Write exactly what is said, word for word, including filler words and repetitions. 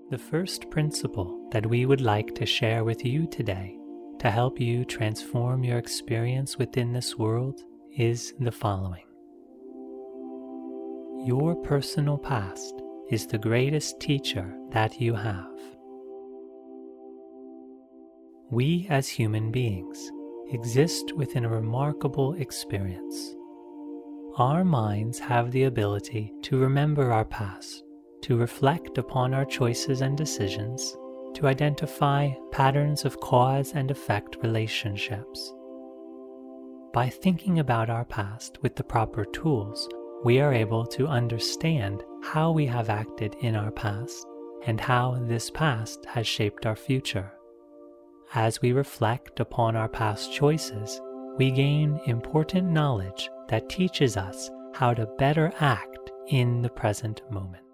The first principle that we would like to share with you today to help you transform your experience within this world is the following. Your personal past is the greatest teacher that you have. We as human beings exist within a remarkable experience. Our minds have the ability to remember our past, to reflect upon our choices and decisions, to identify patterns of cause and effect relationships. By thinking about our past with the proper tools, we are able to understand how we have acted in our past and how this past has shaped our future. As we reflect upon our past choices, we gain important knowledge that teaches us how to better act in the present moment.